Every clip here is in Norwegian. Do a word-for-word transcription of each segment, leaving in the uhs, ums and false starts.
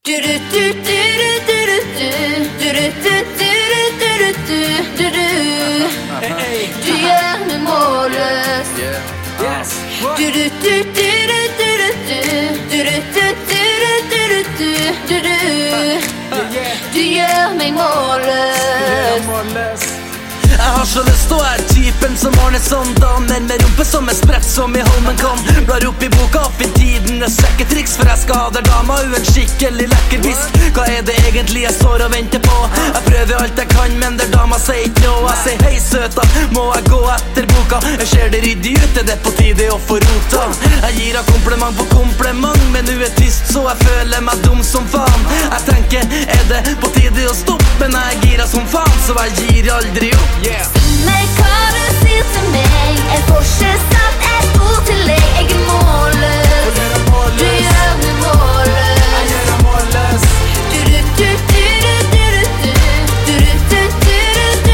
Du gjør meg målløs. Du gjør meg målløs. Jeg har så lyst til å være typen som ordner sånn damer med rumpe som er spredt som i Holmen kom. Blar opp i boka opp i tidenes sjekketriks, for jeg skal ha der dama u en skikkelig lekker fisk. Hva er det egentlig jeg står og venter på? Jeg prøver alt jeg kan, men der dama sier ikke noe. Jeg sier hei søta, må jeg gå etter boka? Jeg ser det ryddig ut, er det på tide å få rota? Jeg gir henne kompliment på kompliment, men hun er tyst så jeg føler meg dum som faen. Jeg tenker, er det på tide å stoppe? Men jeg er gira som faen, så jeg gir aldri opp. Yeah. Men hva du sier til meg, jeg får ikke sagt et ord til deg. Jeg er målløs. Du gjør meg målløs. Jeg gjør deg målløs. Du du du du du du du du du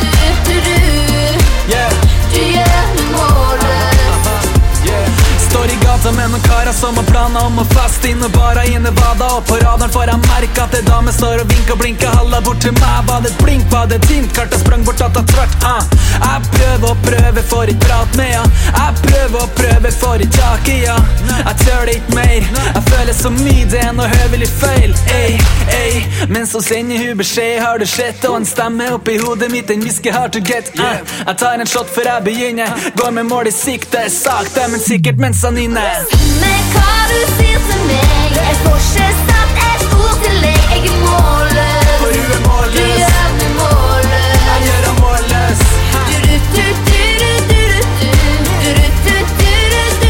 du du. Yeah. Du gjør meg målløs. Yeah. Står i gata med noen karer som har planer om å feste inn og bare i Nevada. Og på radaren får jeg merke at det dame står og vinker og blinker. Halla bort til meg, var det et blink, var det et hint? Klart jeg sprang bort at jeg tvert, ah. Jeg prøver og prøver, får ikke prat med ja. Jeg prøver og prøver, får ikke tak i ja. Jeg tør det ikke mer, jeg føler så mye, det er noe høvelig feil. Ey, ey, men så sender hun beskjed, har du sett? Og en stemme opp i hodet mitt, en whisky hard to get, ah. Jeg tar en shot før jeg begynner, går med mål i sikte, sakte, men sikkert mens han inne. Men hva du sier til meg, jeg får ikke sagt et ord til deg. Jeg er målløs. For hun er målløs. Du gjør meg målløs. Jeg gjør deg målløs. Du du du du du du du du du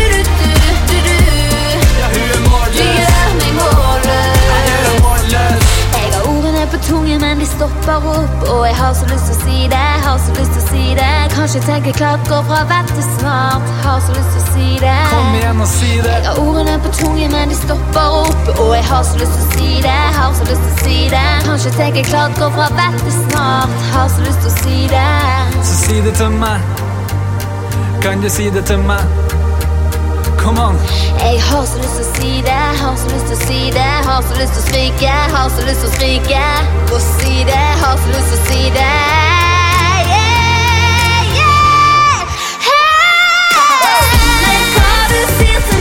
du du. Ja, hun er målløs. Du gjør meg målløs. Jeg gjør deg målløs. Jeg har ordene på tungen, men de stopper opp. Og jeg har så lyst til å si det, har så lyst til å si det. Kanskje tenker klart, går fra vett til smart. Har så lyst til å si det. Kom igjen og si det. Jeg har ordene på tungen, men de stopper opp. Og jeg har så lyst til å si det, har så lyst til å si det. Kanskje tenker klart, går fra vett til smart. Har så lyst til å si det. Så si det til meg. Kan du si det til meg? Come on. Jeg har så lyst til å si det, har så lyst til å si det. Har så lyst til å skrike, har så lyst til å skrike. Og si det, har så lyst til å si det. Yeah, yeah. Hey. Men hva du sier til